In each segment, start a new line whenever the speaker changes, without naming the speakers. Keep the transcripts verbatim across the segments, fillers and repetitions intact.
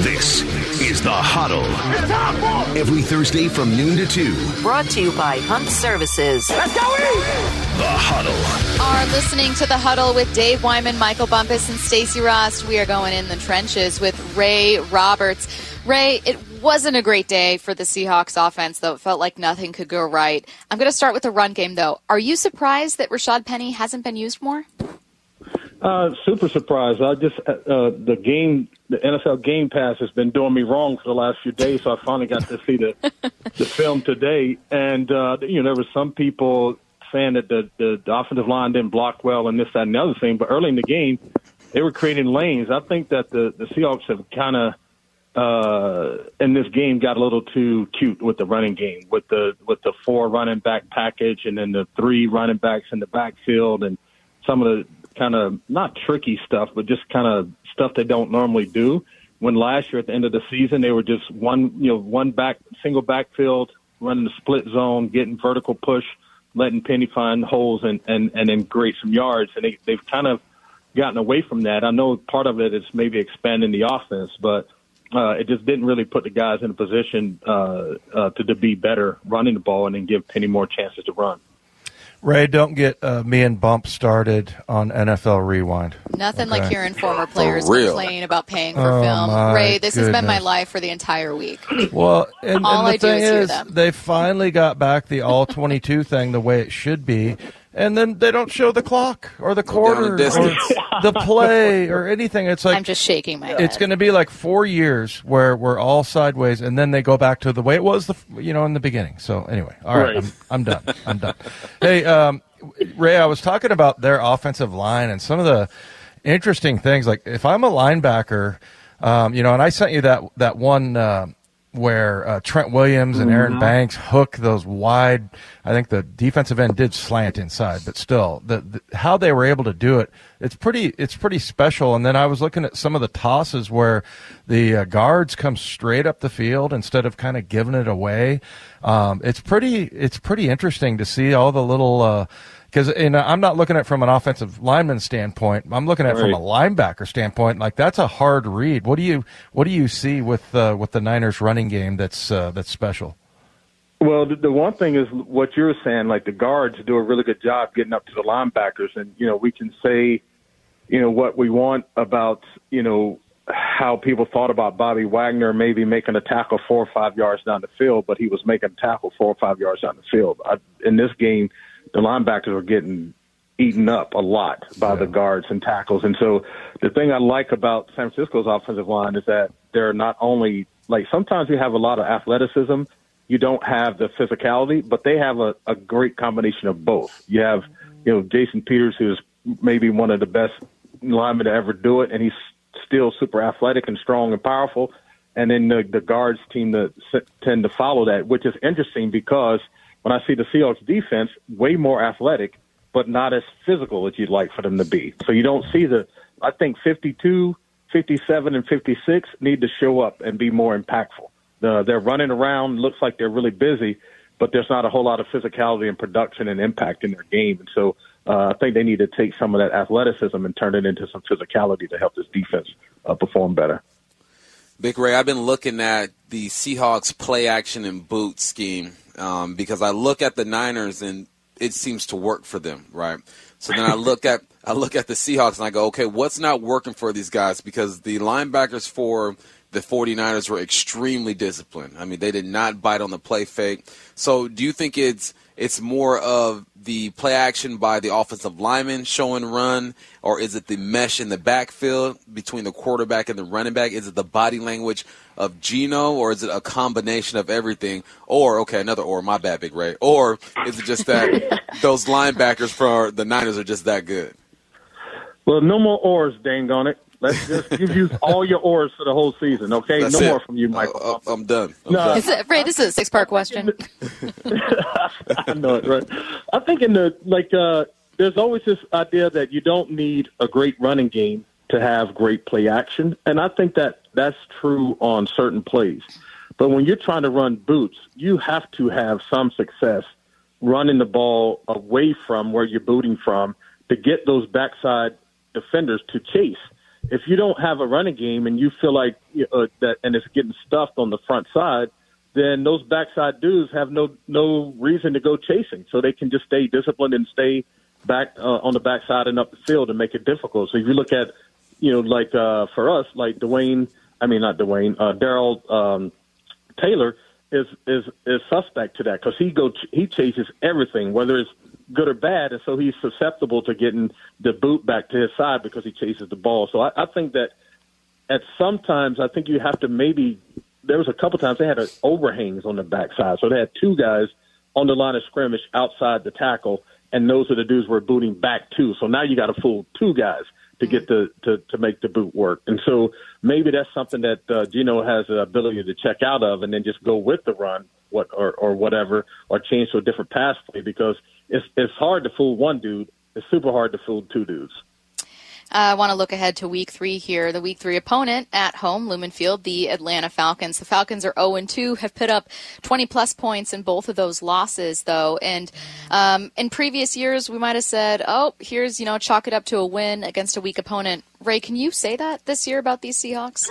This is The Huddle. Every Thursday from noon to two.
Brought to you by Hunt Services.
Let's go eat! The Huddle.
Are listening to The Huddle with Dave Wyman, Michael Bumpus, and Stacey Rost. We are going in the trenches with Ray Roberts. Ray, it wasn't a great day for the Seahawks offense, though. It felt like nothing could go right. I'm going to start with the run game, though. Are you surprised that Rashad Penny hasn't been used more?
Uh, super surprised. I just uh, the game, the N F L Game Pass has been doing me wrong for the last few days, so I finally got to see the the film today. And uh, you know, there were some people saying that the, the the offensive line didn't block well and this, that, and the other thing. But early in the game, they were creating lanes. I think that the the Seahawks have kind of uh, in this game got a little too cute with the running game, with the with the four running back package, and then the three running backs in the backfield, and some of the kind of not tricky stuff, but just kind of stuff they don't normally do. When last year at the end of the season, they were just one, you know, one back, single backfield, running the split zone, getting vertical push, letting Penny find holes and, and, and then grate some yards. And they, they've kind of gotten away from that. I know part of it is maybe expanding the offense, but uh, it just didn't really put the guys in a position uh, uh, to, to be better running the ball and then give Penny more chances to run.
Ray, don't get uh, me and Bump started on N F L Rewind.
Nothing
okay.
like hearing former players complain about paying for
oh
film. Ray, this
goodness.
has been my life for the entire week.
Well, and,
all
and the
I do
thing
is hear
is,
them.
they finally got back the all twenty-two thing the way it should be, and then they don't show the clock or the quarter or the play or anything. It's like
I'm just shaking my head.
It's going to be like four years where we're all sideways, and then they go back to the way it was, the you know, in the beginning. So anyway, all right,
right.
I'm, I'm done. I'm done. Hey, um, Ray, I was talking about their offensive line and some of the interesting things. Like if I'm a linebacker, um, you know, and I sent you that that one uh, where uh, Trent Williams and Aaron mm-hmm. Banks hook those wide. I think the defensive end did slant inside, but still, the, the how they were able to do it, it's pretty it's pretty special. And then I was looking at some of the tosses where the uh, guards come straight up the field instead of kind of giving it away. Um, it's pretty it's pretty interesting to see all the little. Uh, Because I'm not looking at it from an offensive lineman standpoint. I'm looking at it
right.
from a linebacker standpoint. Like that's a hard read. What do you what do you see with uh, with the Niners running game that's uh, that's special?
Well, the, the one thing is what you're saying. Like the guards do a really good job getting up to the linebackers, and you know we can say, you know, what we want about you know how people thought about Bobby Wagner maybe making a tackle four or five yards down the field, but he was making a tackle four or five yards down the field. I, in this game, the linebackers are getting eaten up a lot by yeah. the guards and tackles. And so the thing I like about San Francisco's offensive line is that they're not only like sometimes you have a lot of athleticism, you don't have the physicality, but they have a, a great combination of both. You have, you know, Jason Peters, who's maybe one of the best linemen to ever do it, and he's still super athletic and strong and powerful. And then the, the guards team that tend to follow that, which is interesting because when I see the Seahawks defense, way more athletic, but not as physical as you'd like for them to be. So you don't see the, I think fifty-two, fifty-seven, and fifty-six need to show up and be more impactful. The, they're running around, looks like they're really busy, but there's not a whole lot of physicality and production and impact in their game. And so uh, I think they need to take some of that athleticism and turn it into some physicality to help this defense uh, perform better.
Big Ray, I've been looking at the Seahawks play action and boot scheme um, because I look at the Niners and it seems to work for them, right? So then I look at I look at the Seahawks and I go, okay, what's not working for these guys? Because the linebackers for the 49ers were extremely disciplined. I mean, they did not bite on the play fake. So do you think it's it's more of the play action by the offensive lineman show and run, or is it the mesh in the backfield between the quarterback and the running back? Is it the body language of Geno, or is it a combination of everything? Or, okay, another or, my bad, Big Ray. Or is it just that those linebackers for the Niners are just that good?
Well, no more ors, dang on it. Let's just give you all your ors for the whole season, okay?
That's
no
it.
more from you, Michael.
Uh, uh, I'm done. I'm
no.
done.
Is it, Ray, this is a six-part question.
I know it, right? I think in the like, uh, there's always this idea that you don't need a great running game to have great play action, and I think that that's true on certain plays. But when you're trying to run boots, you have to have some success running the ball away from where you're booting from to get those backside defenders to chase. if you don't have a running game and you feel like uh, that, and it's getting stuffed on the front side, then those backside dudes have no no reason to go chasing. So they can just stay disciplined and stay back uh, on the backside and up the field and make it difficult. So if you look at, you know, like uh, for us, like Dwayne, I mean not Dwayne, uh, Darrell um, Taylor is is is suspect to that because he go he chases everything, whether it's good or bad, and so he's susceptible to getting the boot back to his side because he chases the ball. So I, I think that at sometimes I think you have to maybe. There was a couple times they had a overhangs on the backside, so they had two guys on the line of scrimmage outside the tackle, and those are the dudes were booting back too. So now you got to fool two guys to get the to, to make the boot work. And so maybe that's something that uh, Geno has the ability to check out of, and then just go with the run, what or, or whatever, or change to a different pass play because it's it's hard to fool one dude. It's super hard to fool two dudes.
Uh, I want to look ahead to week three here. The week three opponent at home, Lumen Field, the Atlanta Falcons. The Falcons are oh and two, have put up twenty-plus points in both of those losses, though. And um, in previous years, we might have said, oh, here's, you know, chalk it up to a win against a weak opponent. Ray, can you say that this year about these Seahawks?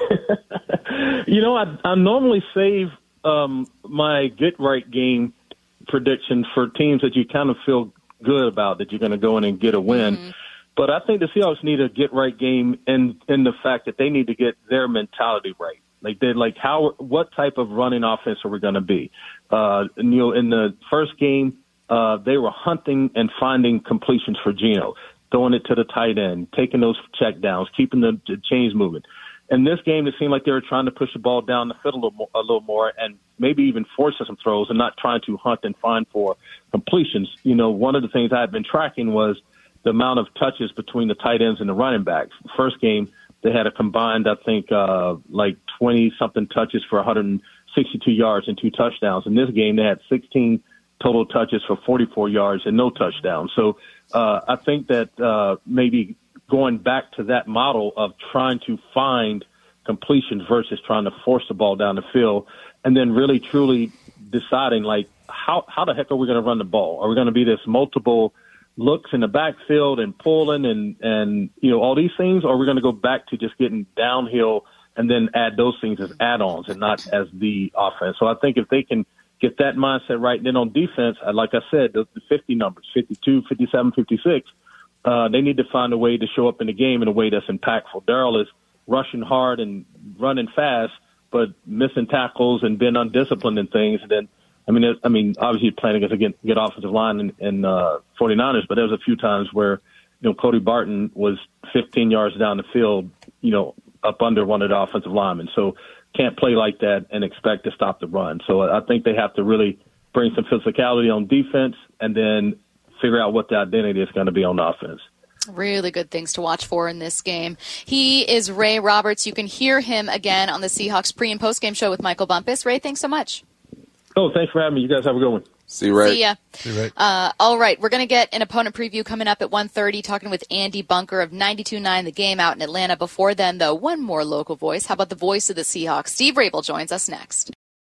you know, I, I normally save um, my get-right game prediction for teams that you kind of feel good about, that you're going to go in and get a win. Mm-hmm. But I think the Seahawks need a get-right game in in the fact that they need to get their mentality right. Like they like how what type of running offense are we going to be? Uh, and, you know, in the first game, uh, they were hunting and finding completions for Geno, throwing it to the tight end, taking those check downs, keeping the, the chains moving. In this game, it seemed like they were trying to push the ball down the field a little more, a little more and maybe even forcing some throws and not trying to hunt and find for completions. You know, one of the things I had been tracking was the amount of touches between the tight ends and the running backs. First game, they had a combined, I think, uh, like twenty-something touches for one hundred sixty-two yards and two touchdowns. In this game, they had sixteen total touches for forty-four yards and no touchdowns. So uh, I think that uh, maybe going back to that model of trying to find completions versus trying to force the ball down the field, and then really, truly deciding, like, how, how the heck are we going to run the ball? Are we going to be this multiple looks in the backfield and pulling and, and, you know, all these things, or are we going to go back to just getting downhill and then add those things as add-ons and not as the offense? So I think if they can get that mindset right, and then on defense, like I said, the, the fifty numbers, fifty-two, fifty-seven, fifty-six, uh, they need to find a way to show up in the game in a way that's impactful. Darrell is rushing hard and running fast, but missing tackles and being undisciplined and things, and then I mean, it, I mean, obviously playing against a good, good offensive line in, in uh, 49ers, but there was a few times where, you know, Cody Barton was fifteen yards down the field, you know, up under one of the offensive linemen. So can't play like that and expect to stop the run. So I think they have to really bring some physicality on defense and then figure out what the identity is going to be on offense.
Really good things to watch for in this game. He is Ray Roberts. You can hear him again on the Seahawks pre- and post-game show with Michael Bumpus. Ray, thanks so much.
Oh, thanks for having me. You guys have a good one.
See you, Ray.
See ya.
See you, Ray.
Uh, all right, we're going to get an opponent preview coming up at one thirty, talking with Andy Bunker of ninety-two point nine The Game out in Atlanta. Before then, though, one more local voice. How about the voice of the Seahawks? Steve Rabel joins us next.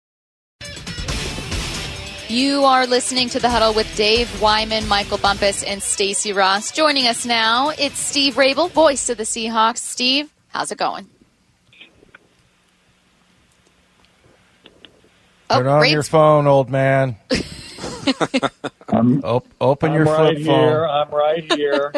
You are listening to The Huddle with Dave Wyman, Michael Bumpus, and Stacey Ross. Joining us now, it's Steve Rabel, voice of the Seahawks. Steve, how's it going?
Turn on
Rabe's-
your phone, old man. Op- open
I'm
your
right
flip
here.
phone.
I'm right here.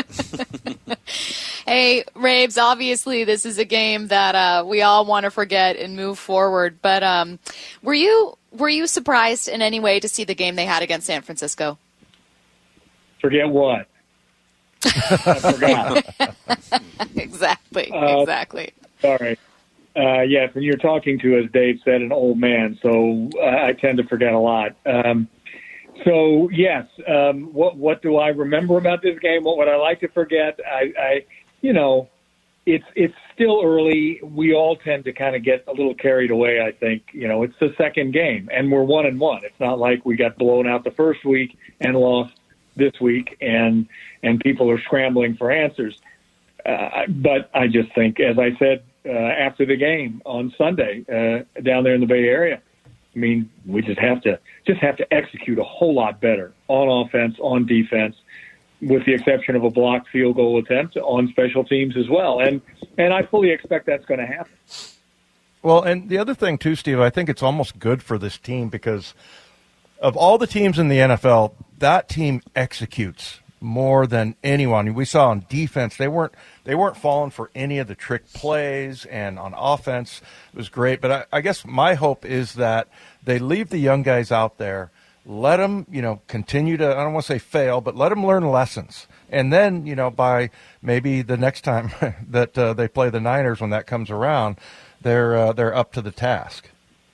Hey, Rabes, obviously this is a game that uh, we all want to forget and move forward. But um, were you were you surprised in any way to see the game they had against San Francisco?
Forget what? I forgot.
exactly,
Uh,
exactly.
Sorry. Uh, yes, and you're talking to, as Dave said, an old man, so uh, I tend to forget a lot. Um, so, yes, um, what what do I remember about this game? What would I like to forget? I, I you know, it's it's still early. We all tend to kind of get a little carried away, I think. You know, it's the second game, and we're one and one. It's not like we got blown out the first week and lost this week, and and people are scrambling for answers. Uh, but I just think, as I said, Uh, after the game on Sunday uh, down there in the Bay Area. I mean, we just have to just have to execute a whole lot better on offense, on defense. with the exception of a blocked field goal attempt on special teams as well. And and I fully expect that's going to happen.
Well, and the other thing, too, Steve, I think it's almost good for this team because of all the teams in the N F L, that team executes more than anyone. We saw on defense, they weren't they weren't falling for any of the trick plays, and on offense, it was great. But I, I guess my hope is that they leave the young guys out there, let them, you know, continue to, I don't want to say fail, but let them learn lessons. And then, you know, by maybe the next time that uh, they play the Niners, when that comes around, they're uh, they're up to the task.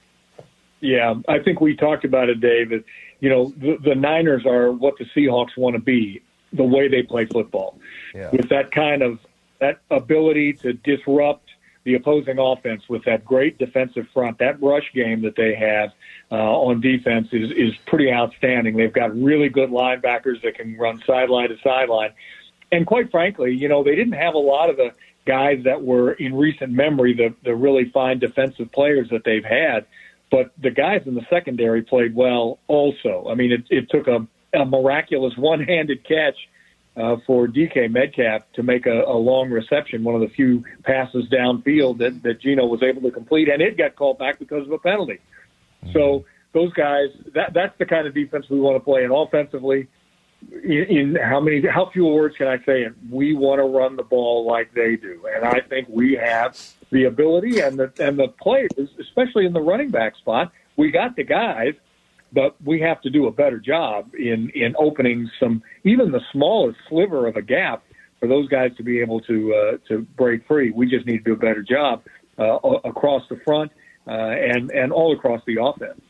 Yeah, I think we talked about it, Dave. That, you know, the, the Niners are what the Seahawks want to be, the way they play football, yeah. With that kind of that ability to disrupt the opposing offense with that great defensive front. That rush game that they have uh, on defense is is pretty outstanding. They've got really good linebackers that can run sideline to sideline, and quite frankly, you know, they didn't have a lot of the guys that were in recent memory, the the really fine defensive players that they've had. But the guys in the secondary played well also. I mean, it, it took a, a miraculous one-handed catch uh, for D K Metcalf to make a, a long reception, one of the few passes downfield that, that Geno was able to complete, and it got called back because of a penalty. So those guys, that that's the kind of defense we want to play. And offensively, in, in how many, how few words can I say it? We want to run the ball like they do, and I think we have the ability and the and the players, especially in the running back spot. We got the guys, but we have to do a better job in in opening some, even the smallest sliver of a gap for those guys to be able to uh, to break free. We just need to do a better job uh, across the front uh, and and all across the offense.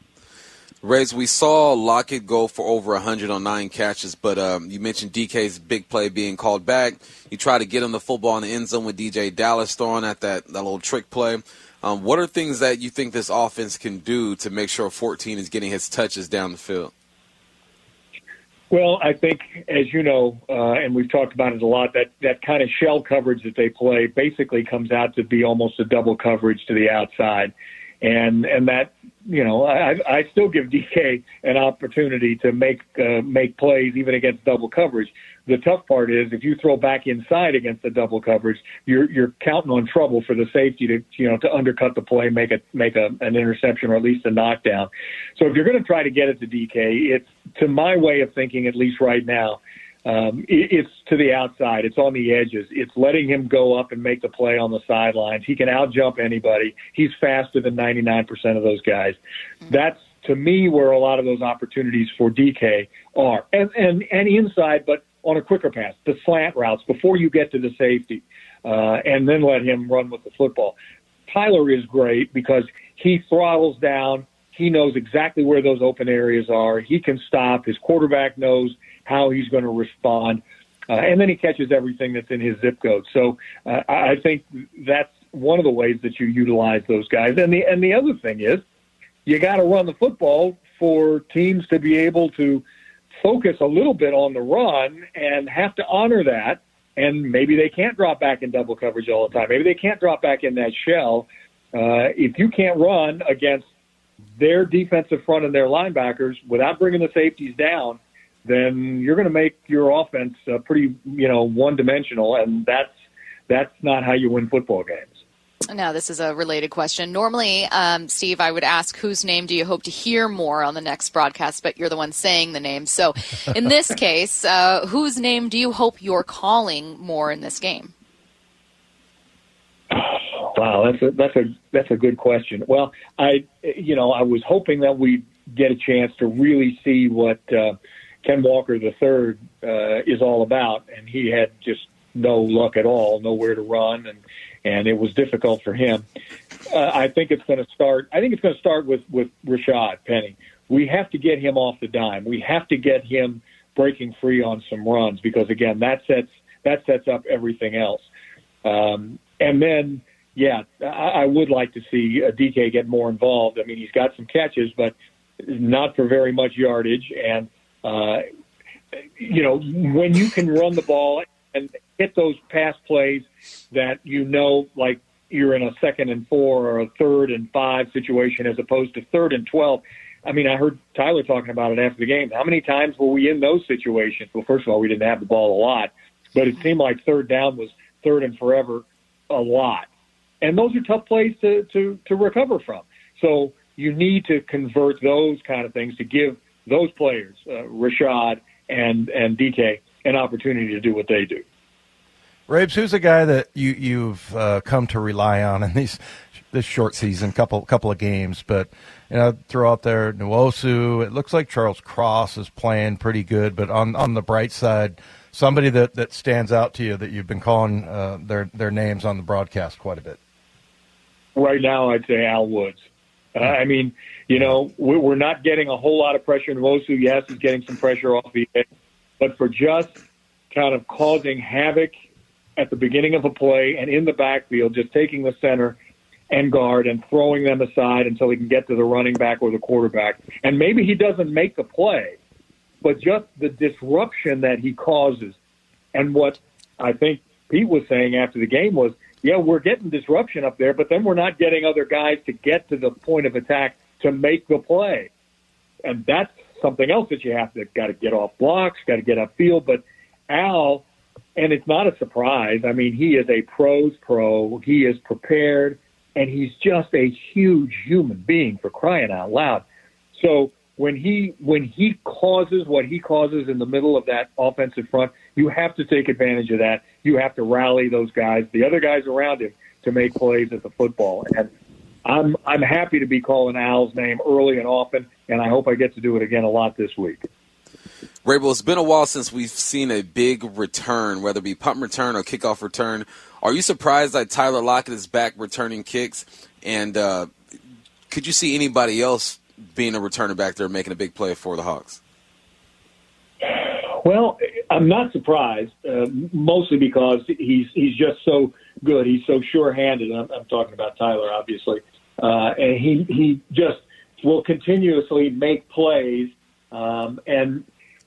Rays, we saw Lockett go for over one hundred on nine catches, but um, you mentioned D K's big play being called back. You try to get him the football in the end zone with D J Dallas throwing at that, that little trick play. Um, what are things that you think this offense can do to make sure fourteen is getting his touches down the field?
Well, I think, as you know, uh, and we've talked about it a lot, that, that kind of shell coverage that they play basically comes out to be almost a double coverage to the outside. And and that, you know, I, I still give D K an opportunity to make uh, make plays even against double coverage. The tough part is if you throw back inside against the double coverage, you're you're counting on trouble for the safety to you know to undercut the play, make it make a, an interception or at least a knockdown. So if you're going to try to get it to D K, it's to my way of thinking, at least right now. Um, it, it's to the outside. It's on the edges. It's letting him go up and make the play on the sidelines. He can out-jump anybody. He's faster than ninety-nine percent of those guys. That's, to me, where a lot of those opportunities for D K are. And, and, and inside, but on a quicker pass, the slant routes before you get to the safety, uh, and then let him run with the football. Tyler is great because he throttles down. He knows exactly where those open areas are. He can stop. His quarterback knows how he's going to respond. Uh, and then he catches everything that's in his zip code. So uh, I think that's one of the ways that you utilize those guys. And the and the other thing is you got to run the football for teams to be able to focus a little bit on the run and have to honor that. And maybe they can't drop back in double coverage all the time. Maybe they can't drop back in that shell. Uh, if you can't run against their defensive front and their linebackers without bringing the safeties down, then you're going to make your offense uh, pretty, you know, one-dimensional, and that's that's not how you win football games.
Now, this is a related question. Normally, um, Steve, I would ask whose name do you hope to hear more on the next broadcast, but you're the one saying the name. So in this case, uh, whose name do you hope you're calling more in this game?
Wow, that's a that's a that's a good question. Well, I you know I was hoping that we'd get a chance to really see what uh, Ken Walker the third uh, is all about, and he had just no luck at all, nowhere to run, and and it was difficult for him. Uh, I think it's going to start. I think it's going to start with with Rashad Penny. We have to get him off the dime. We have to get him breaking free on some runs because again, that sets that sets up everything else. Um, and then. Yeah, I, I would like to see uh, D K get more involved. I mean, he's got some catches, but not for very much yardage. And, uh, you know, when you can run the ball and hit those pass plays that you know, like you're in a second and four or a third and five situation as opposed to third and twelve, I mean, I heard Tyler talking about it after the game. How many times were we in those situations? Well, first of all, we didn't have the ball a lot, but it seemed like third down was third and forever a lot. And those are tough plays to, to, to recover from. So you need to convert those kind of things to give those players, uh, Rashad and, and D K, an opportunity to do what they do.
Rabes, who's a guy that you, you've uh, come to rely on in these this short season, couple couple of games, but you know, throw out there Nwosu. It looks like Charles Cross is playing pretty good, but on, on the bright side, somebody that, that stands out to you that you've been calling uh, their their names on the broadcast quite a bit.
Right now, I'd say Al Woods. Uh, I mean, you know, we're not getting a whole lot of pressure. Nwosu, yes, is getting some pressure off the edge, but for just kind of causing havoc at the beginning of a play and in the backfield, just taking the center and guard and throwing them aside until he can get to the running back or the quarterback. And maybe he doesn't make the play, but just the disruption that he causes. And what I think Pete was saying after the game was, yeah, we're getting disruption up there, but then we're not getting other guys to get to the point of attack to make the play. And that's something else that you have to got to get off blocks, got to get upfield. But Al, and it's not a surprise, I mean, he is a pro's pro. He is prepared, and he's just a huge human being, for crying out loud. So when he when he causes what he causes in the middle of that offensive front, you have to take advantage of that. You have to rally those guys, the other guys around him, to make plays at the football. And I'm I'm happy to be calling Al's name early and often, and I hope I get to do it again a lot this week.
Rabel, it's been a while since we've seen a big return, whether it be punt return or kickoff return. Are you surprised that Tyler Lockett is back returning kicks? And uh, could you see anybody else being a returner back there making a big play for the Hawks?
Well, I'm not surprised, uh, mostly because he's he's just so good. He's so sure-handed. I'm, I'm talking about Tyler, obviously. Uh, and he, he just will continuously make plays. Um, and,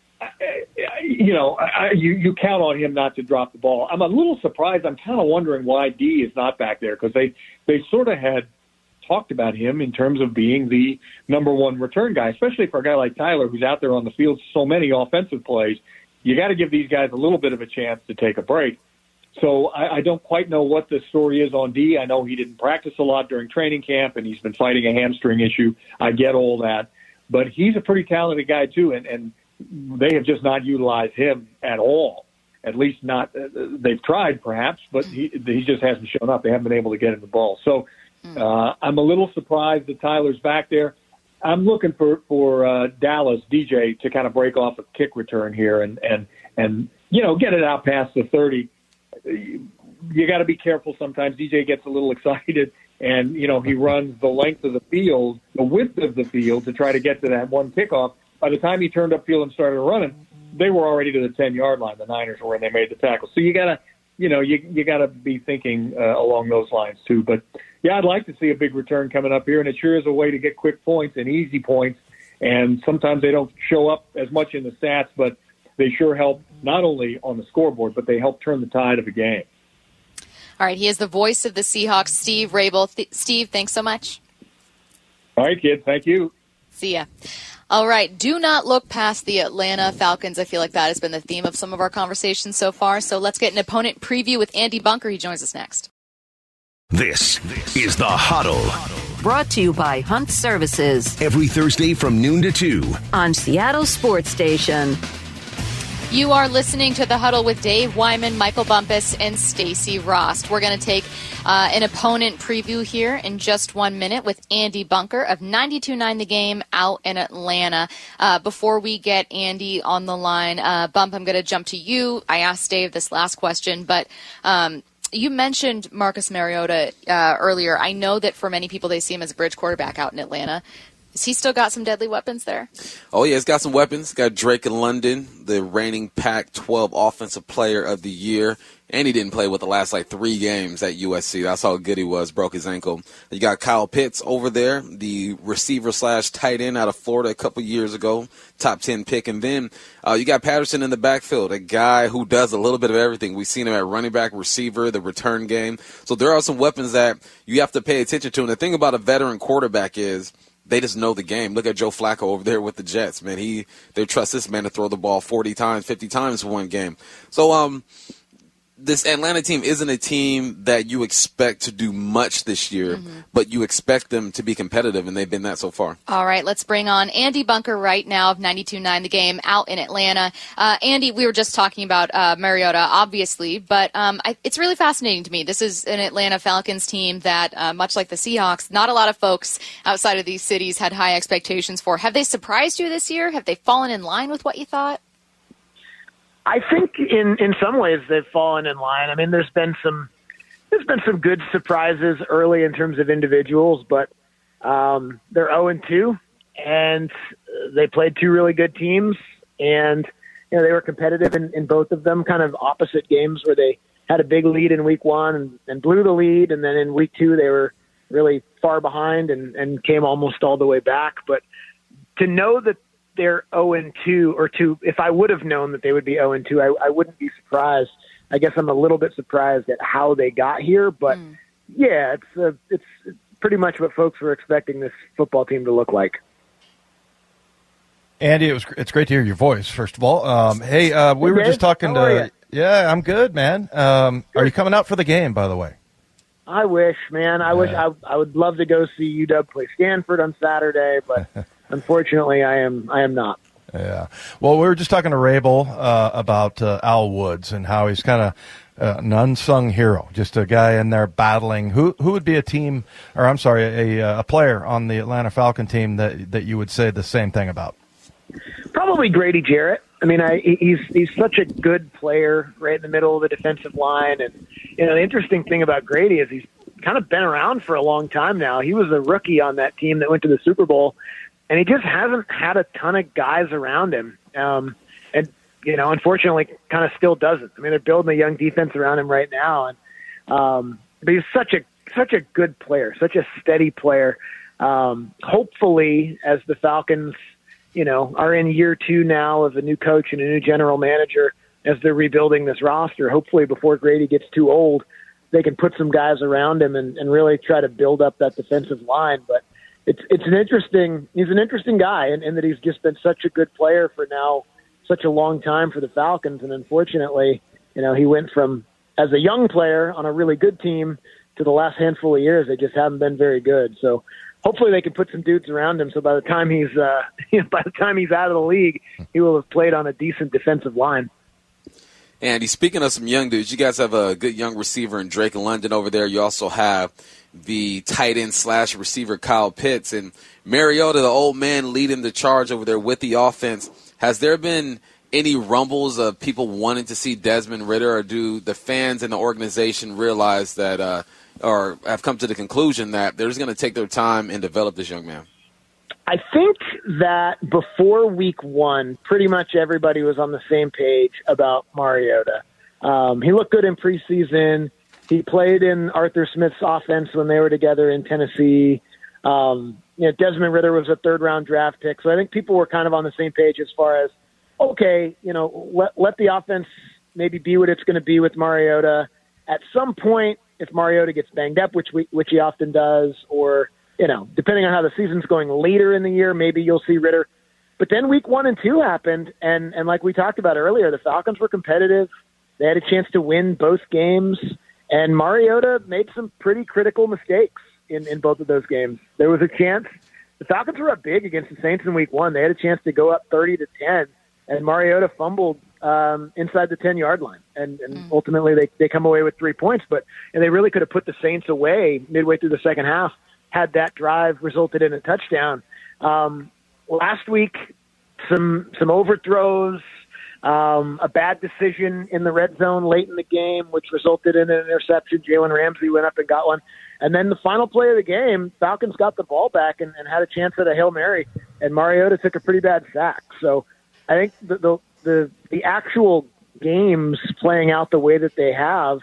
you know, I, you, you count on him not to drop the ball. I'm a little surprised. I'm kind of wondering why D is not back there, because they, they sort of had talked about him in terms of being the number one return guy, especially for a guy like Tyler who's out there on the field so many offensive plays. You got to give these guys a little bit of a chance to take a break. So I, I don't quite know what the story is on D. I know he didn't practice a lot during training camp, and he's been fighting a hamstring issue. I get all that. But he's a pretty talented guy, too, and, and they have just not utilized him at all. At least not uh, – they've tried, perhaps, but he, he just hasn't shown up. They haven't been able to get him the ball. So uh, I'm a little surprised that Tyler's back there. I'm looking for, for uh, Dallas, D J, to kind of break off a kick return here and, and, and you know, get it out past the thirty. You, you got to be careful sometimes. D J gets a little excited, and, you know, he runs the length of the field, the width of the field, to try to get to that one kickoff. By the time he turned upfield and started running, they were already to the ten-yard line, the Niners were, and they made the tackle. So you got to, you know, you, you got to be thinking uh, along those lines, too. But, yeah, I'd like to see a big return coming up here, and it sure is a way to get quick points and easy points. And sometimes they don't show up as much in the stats, but they sure help not only on the scoreboard, but they help turn the tide of a game.
All right, he is the voice of the Seahawks, Steve Rabel. Th- Steve, thanks so much.
All right, kid. Thank you.
See ya. All right, do not look past the Atlanta Falcons. I feel like that has been the theme of some of our conversations so far. So let's get an opponent preview with Andy Bunker. He joins us next.
This is The Huddle.
Brought to you by Hunt Services
Every Thursday from noon to two.
on Seattle Sports Station.
You are listening to The Huddle with Dave Wyman, Michael Bumpus, and Stacey Rost. We're going to take uh, an opponent preview here in just one minute with Andy Bunker of ninety-two point nine The Game out in Atlanta. Uh, before we get Andy on the line, uh, Bump, I'm going to jump to you. I asked Dave this last question, but um, you mentioned Marcus Mariota uh, earlier. I know that for many people, they see him as a bridge quarterback out in Atlanta. Has he still got some deadly weapons there?
Oh, yeah, he's got some weapons. He's got Drake in London, the reigning Pac twelve Offensive Player of the Year. And he didn't play with the last, like, three games at U S C. That's how good he was, broke his ankle. You got Kyle Pitts over there, the receiver slash tight end out of Florida a couple years ago, top ten pick. And then uh, you got Patterson in the backfield, a guy who does a little bit of everything. We've seen him at running back, receiver, the return game. So there are some weapons that you have to pay attention to. And the thing about a veteran quarterback is, they just know the game. Look at Joe Flacco over there with the Jets, man. He they trust this man to throw the ball forty times, fifty times one game. So um, this Atlanta team isn't a team that you expect to do much this year, mm-hmm. but you expect them to be competitive, and they've been that so far.
All right, let's bring on Andy Bunker right now of ninety-two point nine The Game out in Atlanta. Uh, Andy, we were just talking about uh, Mariota, obviously, but um, I, it's really fascinating to me. This is an Atlanta Falcons team that, uh, much like the Seahawks, not a lot of folks outside of these cities had high expectations for. Have they surprised you this year? Have they fallen in line with what you thought?
I think in, in some ways they've fallen in line. I mean, there's been some there's been some good surprises early in terms of individuals, but um, they're oh and two, and they played two really good teams, and you know they were competitive in, in both of them, kind of opposite games where they had a big lead in week one and, and blew the lead, and then in week two they were really far behind and, and came almost all the way back. But to know that they're oh and two, or two, if I would have known that they would be oh and two, I, I wouldn't be surprised. I guess I'm a little bit surprised at how they got here, but mm. yeah, it's uh, it's pretty much what folks were expecting this football team to look like.
Andy, it was it's great to hear your voice. First of all, um, hey, uh, we
hey,
were
Dave,
just talking
how are
to.
you?
Yeah, I'm good, man. Um, are you coming out for the game, by the way?
I wish, man. I yeah. wish I I would love to go see U W play Stanford on Saturday, but. Unfortunately, I am I am not.
Yeah. Well, we were just talking to Rabel uh, about uh, Al Woods and how he's kind of uh, an unsung hero, just a guy in there battling. Who who would be a team, or I'm sorry, a a player on the Atlanta Falcon team that that you would say the same thing about?
Probably Grady Jarrett. I mean, I, he's he's such a good player right in the middle of the defensive line, and you know the interesting thing about Grady is he's kind of been around for a long time now. He was a rookie on that team that went to the Super Bowl. And he just hasn't had a ton of guys around him. Um, and, you know, unfortunately, kind of still doesn't. I mean, they're building a young defense around him right now. And um, but he's such a such a good player, such a steady player. Um, hopefully, as the Falcons, you know, are in year two now of a new coach and a new general manager, as they're rebuilding this roster, hopefully before Grady gets too old, they can put some guys around him and, and really try to build up that defensive line. But It's it's an interesting he's an interesting guy, in, in that he's just been such a good player for now such a long time for the Falcons, and unfortunately, you know, he went from as a young player on a really good team to the last handful of years they just haven't been very good. So hopefully they can put some dudes around him, so by the time he's uh, by the time he's out of the league, he will have played on a decent defensive line.
Andy, speaking of some young dudes, you guys have a good young receiver in Drake London over there. You also have the tight end slash receiver Kyle Pitts, and Mariota, the old man, leading the charge over there with the offense. Has there been any rumbles of people wanting to see Desmond Ridder, or do the fans and the organization realize that, uh, or have come to the conclusion that they're just going to take their time and develop this young man?
I think that before week one, pretty much everybody was on the same page about Mariota. Um, he looked good in preseason. He played in Arthur Smith's offense when they were together in Tennessee. Um, you know, Desmond Ridder was a third-round draft pick. So I think people were kind of on the same page as far as, okay, you know, let, let the offense maybe be what it's going to be with Mariota. At some point, if Mariota gets banged up, which we, which he often does, or, you know, depending on how the season's going later in the year, maybe you'll see Ridder. But then week one and two happened, and, and like we talked about earlier, the Falcons were competitive. They had a chance to win both games. And Mariota made some pretty critical mistakes in, in both of those games. There was a chance. The Falcons were up big against the Saints in week one. They had a chance to go up thirty to ten, and Mariota fumbled um, inside the ten-yard line. And, and mm. ultimately they, they come away with three points. But and they really could have put the Saints away midway through the second half had that drive resulted in a touchdown. Um, last week, some some overthrows, Um, a bad decision in the red zone late in the game, which resulted in an interception. Jalen Ramsey went up and got one. And then the final play of the game, Falcons got the ball back and, and had a chance at a Hail Mary, and Mariota took a pretty bad sack. So I think the, the, the, the actual games playing out the way that they have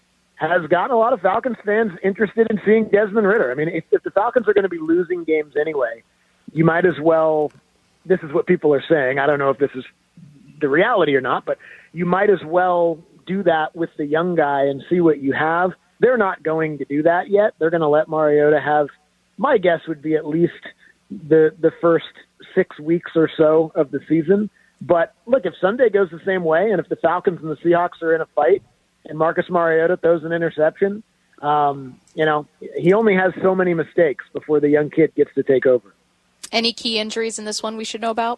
has gotten a lot of Falcons fans interested in seeing Desmond Ridder. I mean, if, if the Falcons are going to be losing games anyway, you might as well – this is what people are saying. I don't know if this is the reality or not, but you might as well do that with the young guy and see what you have. They're not going to do that yet. They're going to let Mariota have, my guess would be at least the the first six weeks or so of the season. But look, if Sunday goes the same way, and if the Falcons and the Seahawks are in a fight, and Marcus Mariota throws an interception, um, you know, he only has so many mistakes before the young kid gets to take over.
Any key injuries in this one we should know about?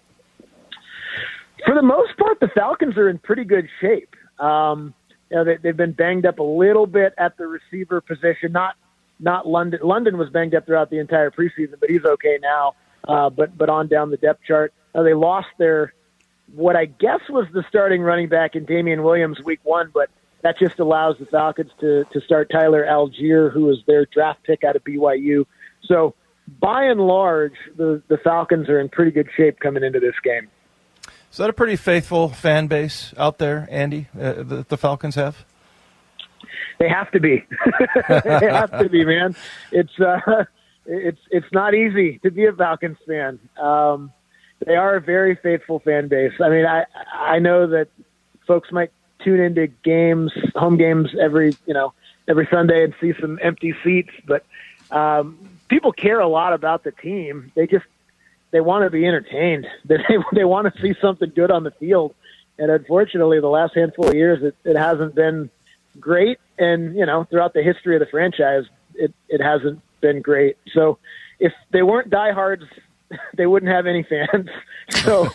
For the most part, the Falcons are in pretty good shape. Um, you know, they, they've been banged up a little bit at the receiver position. Not not London. London was banged up throughout the entire preseason, but he's okay now. Uh, but but on down the depth chart, uh, they lost their what I guess was the starting running back in Damian Williams week one, but that just allows the Falcons to to start Tyler Algier, who was their draft pick out of B Y U. So by and large, the the Falcons are in pretty good shape coming into this game.
Is that a pretty faithful fan base out there, Andy, uh, that the Falcons have?
They have to be. They have to be, man. It's uh, it's it's not easy to be a Falcons fan. Um, they are a very faithful fan base. I mean, I I know that folks might tune into games, home games every you know every Sunday and see some empty seats, but um, people care a lot about the team. They just They want to be entertained. They they want to see something good on the field, and unfortunately, the last handful of years, it, it hasn't been great. And you know, throughout the history of the franchise, it it hasn't been great. So, if they weren't diehards, they wouldn't have any fans. So,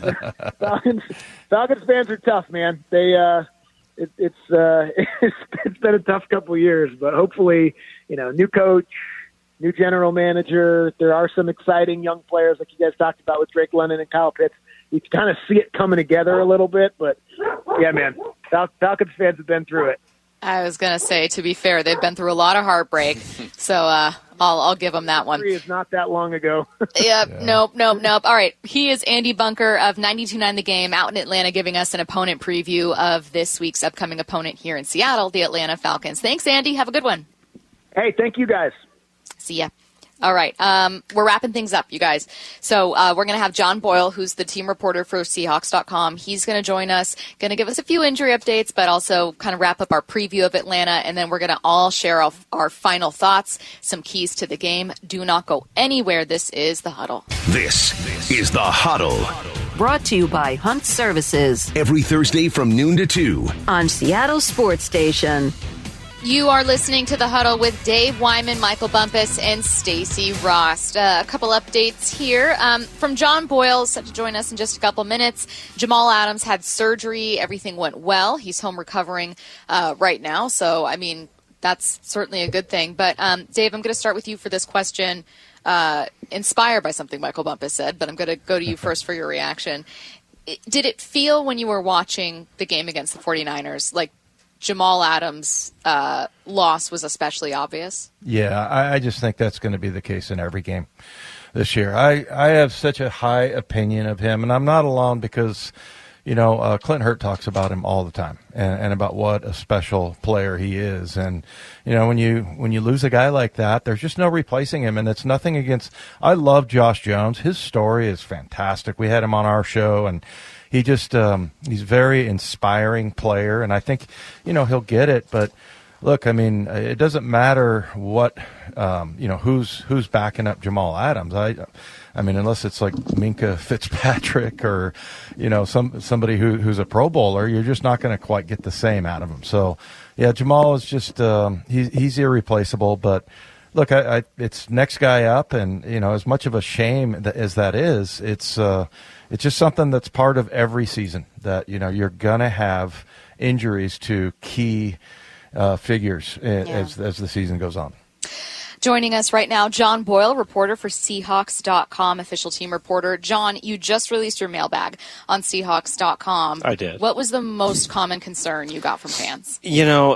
Falcons Falcons fans are tough, man. They uh, it, it's uh, it's it's been a tough couple of years, but hopefully, you know, new coach, new general manager. There are some exciting young players like you guys talked about with Drake London and Kyle Pitts. You can kind of see it coming together a little bit, but yeah, man, Fal- Falcons fans have been through it.
I was going to say, to be fair, they've been through a lot of heartbreak, so uh, I'll I'll give them that one.
It's not that long ago.
Yep, yeah. nope, nope, nope. All right, he is Andy Bunker of ninety-two point nine The Game out in Atlanta, giving us an opponent preview of this week's upcoming opponent here in Seattle, the Atlanta Falcons. Thanks, Andy. Have a good one.
Hey, thank you guys.
See ya. All right. Um, we're wrapping things up, you guys. So uh, we're going to have John Boyle, who's the team reporter for Seahawks dot com. He's going to join us, going to give us a few injury updates, but also kind of wrap up our preview of Atlanta. And then we're going to all share our, our final thoughts, some keys to the game. Do not go anywhere. This is The Huddle.
This is The Huddle.
Brought to you by Hunt Services.
Every Thursday from noon to two.
On Seattle Sports Station.
You are listening to The Huddle with Dave Wyman, Michael Bumpus, and Stacey Rost. Uh, a couple updates here um, from John Boyle, set to join us in just a couple minutes. Jamal Adams had surgery. Everything went well. He's home recovering uh, right now. So, I mean, that's certainly a good thing. But, um, Dave, I'm going to start with you for this question, uh, inspired by something Michael Bumpus said, but I'm going to go to you first for your reaction. Did it feel when you were watching the game against the 49ers like Jamal Adams' uh, loss was especially obvious?
Yeah, I, I just think that's going to be the case in every game this year. I, I have such a high opinion of him, and I'm not alone because, you know, uh, Clint Hurt talks about him all the time and, and about what a special player he is. And, you know, when you when you lose a guy like that, there's just no replacing him, and it's nothing against – I love Josh Jones. His story is fantastic. We had him on our show, and He just um, he's a very inspiring player, and I think, you know, he'll get it. But look, I mean, it doesn't matter what um, you know who's who's backing up Jamal Adams. I, I mean, unless it's like Minkah Fitzpatrick or you know some somebody who who's a Pro Bowler, you're just not going to quite get the same out of him. So, yeah, Jamal is just um, he's he's irreplaceable, but. Look, I, I, it's next guy up, and you know, as much of a shame that, as that is, it's uh, it's just something that's part of every season. That you know, you're gonna have injuries to key uh, figures yeah. as as the season goes on.
Joining us right now, John Boyle, reporter for Seahawks dot com, official team reporter. John, you just released your mailbag on Seahawks dot com.
I did.
What was the most common concern you got from fans?
You know.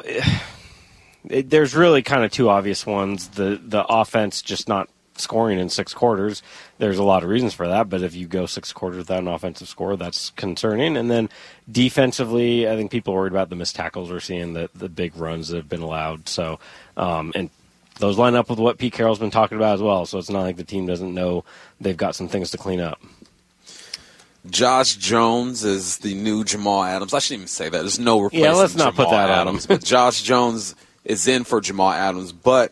It, there's really kind of two obvious ones. The the offense just not scoring in six quarters. There's a lot of reasons for that, but if you go six quarters without an offensive score, that's concerning. And then defensively, I think people are worried about the missed tackles we're seeing, the, the big runs that have been allowed. So, um, and those line up with what Pete Carroll's been talking about as well. So it's not like the team doesn't know they've got some things to clean up.
Josh Jones is the new Jamal Adams. I shouldn't even say that. There's no replacing
yeah, let's not
Jamal
put that
Adams. But Josh Jones is in for Jamal Adams. But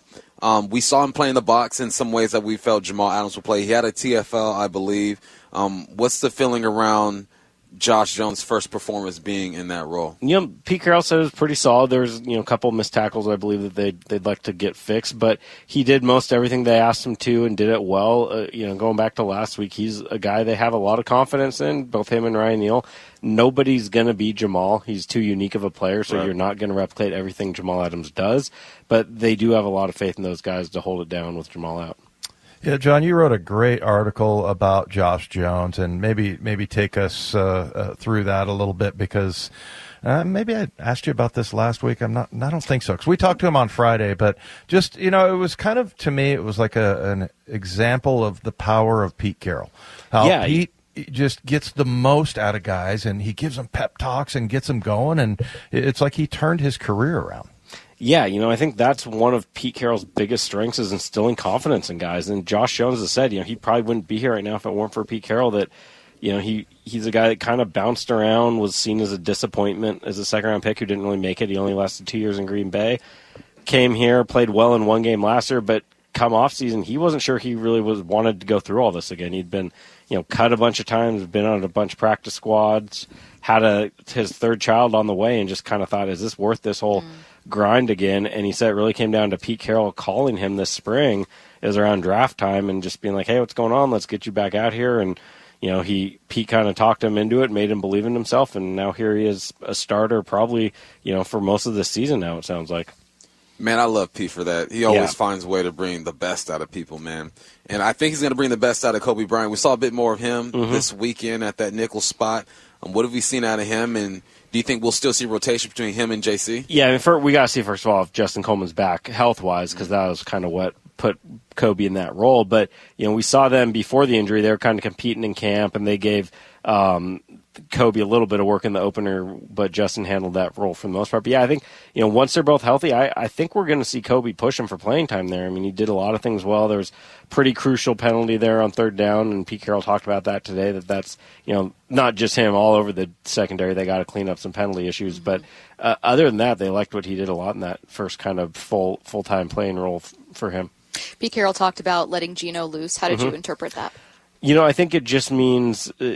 Um, we saw him play in the box in some ways that we felt Jamal Adams would play. He had a T F L, I believe. Um, what's the feeling around Josh Jones' first performance being in that role?
You know, Pete Carroll said it was pretty solid. There's, you know, a couple of missed tackles I believe that they'd, they'd like to get fixed, but he did most everything they asked him to and did it well. Uh, you know, going back to last week, he's a guy they have a lot of confidence in, both him and Ryan Neal. Nobody's going to be Jamal. He's too unique of a player, so right. You're not going to replicate everything Jamal Adams does, but they do have a lot of faith in those guys to hold it down with Jamal out.
Yeah, John, you wrote a great article about Josh Jones, and maybe maybe take us uh, uh, through that a little bit, because uh, maybe I asked you about this last week. I'm not. I don't think so, because we talked to him on Friday. But just, you know, it was kind of, to me, it was like a, an example of the power of Pete Carroll. How
yeah,
Pete he, just gets the most out of guys, and he gives them pep talks and gets them going, and it's like he turned his career around.
Yeah, you know, I think that's one of Pete Carroll's biggest strengths, is instilling confidence in guys. And Josh Jones has said, you know, he probably wouldn't be here right now if it weren't for Pete Carroll. That, you know, he he's a guy that kind of bounced around, was seen as a disappointment as a second-round pick who didn't really make it. He only lasted two years in Green Bay. Came here, played well in one game last year, but come off season, he wasn't sure he really was wanted to go through all this again. He'd been, you know, cut a bunch of times, been on a bunch of practice squads, had a his third child on the way, and just kind of thought, is this worth this whole mm. grind again? And he said it really came down to Pete Carroll calling him this spring. It was around draft time, and just being like, hey, what's going on? Let's get you back out here. And, you know, he Pete kind of talked him into it, made him believe in himself, and now here he is, a starter probably, you know, for most of the season now, it sounds like.
Man, I love Pete for that. He always
yeah.
finds a way to bring the best out of people, man. And I think he's going to bring the best out of Kobe Bryant. We saw a bit more of him mm-hmm. this weekend at that nickel spot. Um, what have we seen out of him, and do you think we'll still see rotation between him and J C?
Yeah, I mean, for, we got to see, first of all, if Justin Coleman's back health-wise, because that was kind of what put Kobe in that role. But, you know, we saw them before the injury. They were kind of competing in camp, and they gave um, Kobe a little bit of work in the opener, but Justin handled that role for the most part. But, yeah, I think, you know, once they're both healthy, I, I think we're going to see Kobe push him for playing time there. I mean, he did a lot of things well. There was a pretty crucial penalty there on third down, and Pete Carroll talked about that today, that that's, you know, not just him, all over the secondary. They got to clean up some penalty issues. Mm-hmm. But uh, other than that, they liked what he did a lot in that first kind of full, full-time playing role f- for him.
Pete Carroll talked about letting Geno loose. How did mm-hmm. you interpret that?
You know, I think it just means uh,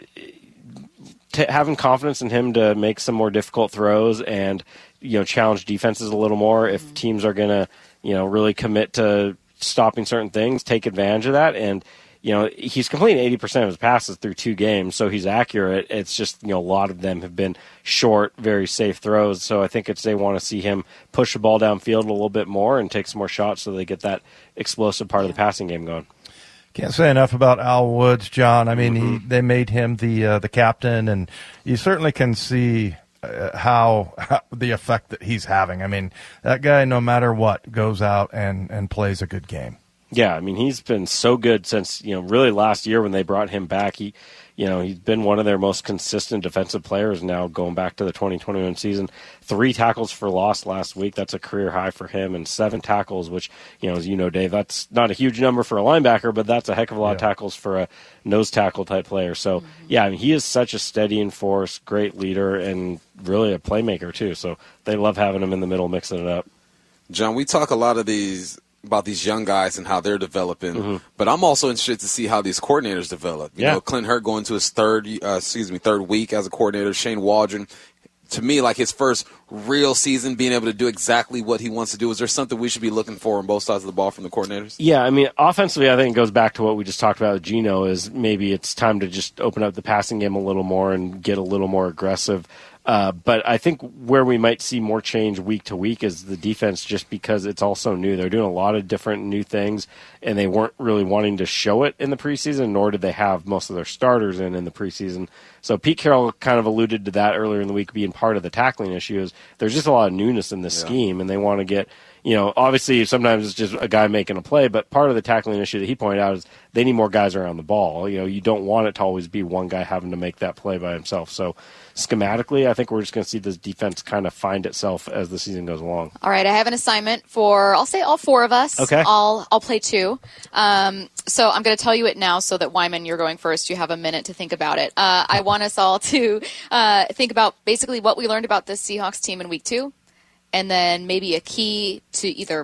t- having confidence in him to make some more difficult throws and, you know, challenge defenses a little more. If mm-hmm. teams are going to, you know, really commit to stopping certain things, take advantage of that. And, you know, he's completing eighty percent of his passes through two games, so he's accurate. It's just, you know, a lot of them have been short, very safe throws. So I think it's they want to see him push the ball downfield a little bit more and take some more shots so they get that explosive part of the passing game going.
Can't say enough about Al Woods, John. I mean,
mm-hmm.
he they made him the uh, the captain, and you certainly can see uh, how, how the effect that he's having. I mean, that guy, no matter what, goes out and, and plays a good game.
Yeah, I mean, he's been so good since, you know, really last year when they brought him back. He, you know, he's been one of their most consistent defensive players now going back to the twenty twenty-one season. Three tackles for loss last week. That's a career high for him, and seven tackles, which, you know, as you know, Dave, that's not a huge number for a linebacker, but that's a heck of a lot yeah. of tackles for a nose tackle type player. So, mm-hmm. yeah, I mean, he is such a steadying force, great leader, and really a playmaker too. So they love having him in the middle, mixing it up.
John, we talk a lot of these about these young guys and how they're developing,
mm-hmm.
but I'm also interested to see how these coordinators develop. You
yeah.
know, Clint Hurtt going to his third, uh, excuse me, third week as a coordinator. Shane Waldron, to me, like his first real season, being able to do exactly what he wants to do. Is there something we should be looking for on both sides of the ball from the coordinators?
Yeah, I mean, offensively, I think it goes back to what we just talked about with Geno. Is maybe it's time to just open up the passing game a little more and get a little more aggressive. Uh, but I think where we might see more change week to week is the defense, just because it's all so new. They're doing a lot of different new things, and they weren't really wanting to show it in the preseason, nor did they have most of their starters in in the preseason. So Pete Carroll kind of alluded to that earlier in the week being part of the tackling issue. Is there's just a lot of newness in this yeah. scheme, and they want to get, you know, obviously sometimes it's just a guy making a play, but part of the tackling issue that he pointed out is they need more guys around the ball. You know, you don't want it to always be one guy having to make that play by himself. So schematically, I think we're just going to see this defense kind of find itself as the season goes along. All
right, I have an assignment for, I'll say all four of us.
Okay.
I'll I'll play two. Um, so I'm going to tell you it now so that, Wyman, you're going first. You have a minute to think about it. Uh, I want us all to uh, think about basically what we learned about this Seahawks team in week two, and then maybe a key to either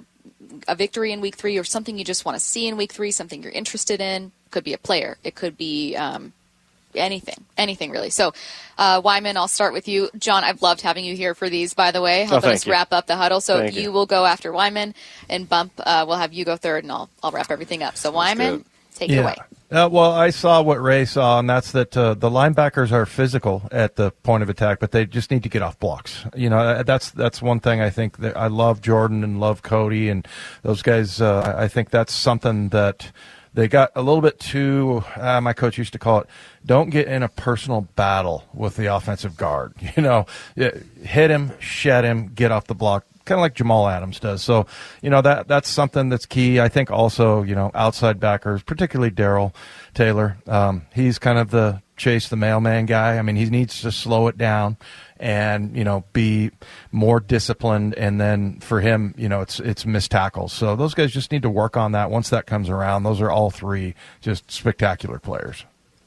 a victory in week three or something you just want to see in week three, something you're interested in. Could be a player. It could be um, anything, anything really. So, uh, Wyman, I'll start with you. John, I've loved having you here for these, by the way, helping
oh,
us
you.
wrap up the huddle. So
thank
you,
you
will go after Wyman, and Bump, uh, we'll have you go third, and I'll, I'll wrap everything up. So, Wyman,
good.
take
yeah.
it away.
Uh, well, I saw what Ray saw, and that's that uh, the linebackers are physical at the point of attack, but they just need to get off blocks. You know, that's that's one thing I think that I love Jordan and love Cody and those guys. Uh, I think that's something that they got a little bit too, uh, my coach used to call it, don't get in a personal battle with the offensive guard. You know, hit him, shed him, get off the block. Kind of like Jamal Adams does. So, you know, that that's something that's key. I think also, you know, outside backers, particularly Darrell Taylor, um, he's kind of the Chase the mailman guy. I mean, he needs to slow it down and, you know, be more disciplined. And then for him, you know, it's it's missed tackles. So those guys just need to work on that. Once that comes around, those are all three just spectacular players.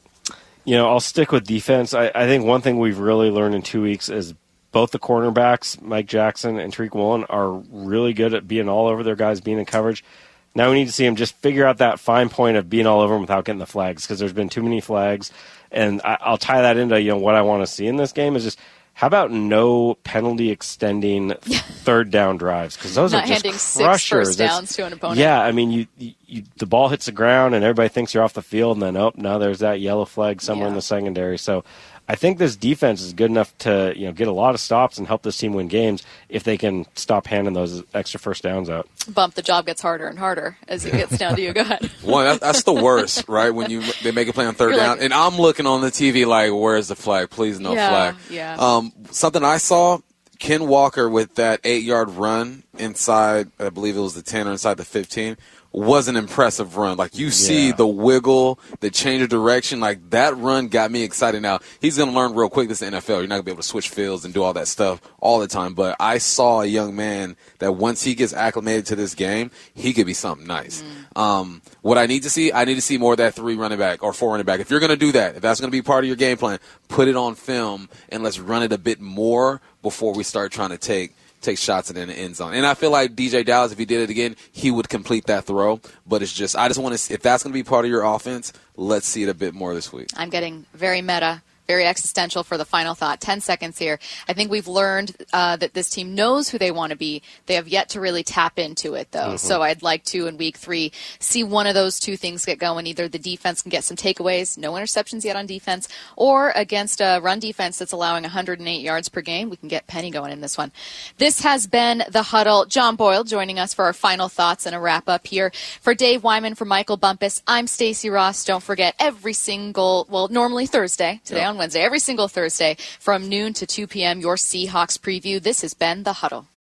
You know, I'll stick with defense. I, I think one thing we've really learned in two weeks is both the cornerbacks, Mike Jackson and Tariq Woolen, are really good at being all over their guys, being in coverage. Now we need to see them just figure out that fine point of being all over them without getting the flags, because there's been too many flags. And I, I'll tie that into, you know, what I want to see in this game is just, how about no penalty extending third down drives? Because those
Not
are just
handing
crushers.
six first
That's-
downs to an opponent.
Yeah, I mean, you, you, you the ball hits the ground and everybody thinks you're off the field, and then, oh, now there's that yellow flag somewhere
Yeah.
in the secondary. So I think this defense is good enough to, you know, get a lot of stops and help this team win games if they can stop handing those extra first downs out.
Bump, the job gets harder and harder as it gets down to you. Go ahead.
One, that, that's the worst, right? When you they make a play on third
You're
down,
like-
and I'm looking on the T V like, where's the flag? Please, no
Yeah,
flag.
yeah.
Um, something I saw, Ken Walker with that eight-yard run inside, I believe it was the ten or inside the fifteen, was an impressive run. Like, you see
Yeah.
the wiggle, the change of direction. Like, that run got me excited. Now, he's going to learn real quick this is the N F L. You're not going to be able to switch fields and do all that stuff all the time. But I saw a young man that once he gets acclimated to this game, he could be something nice. Mm. Um, what I need to see, I need to see more of that three running back or four running back. If you're going to do that, if that's going to be part of your game plan, put it on film and let's run it a bit more before we start trying to take take shots in the end zone. And I feel like D J Dallas, if he did it again, he would complete that throw. But it's just, I just want to see, if that's going to be part of your offense, let's see it a bit more this week.
I'm getting very meta, very existential for the final thought. Ten seconds here. I think we've learned uh, that this team knows who they want to be. They have yet to really tap into it, though. Mm-hmm. So I'd like to, in week three, see one of those two things get going. Either the defense can get some takeaways, no interceptions yet on defense, or against a run defense that's allowing one hundred eight yards per game, we can get Penny going in this one. This has been The Huddle. John Boyle joining us for our final thoughts and a wrap-up here. For Dave Wyman, for Michael Bumpus, I'm Stacey Ross. Don't forget, every single, well, normally Thursday, today yep. on Wednesday, every single Thursday from noon to two p.m., your Seahawks preview. This has been The Huddle.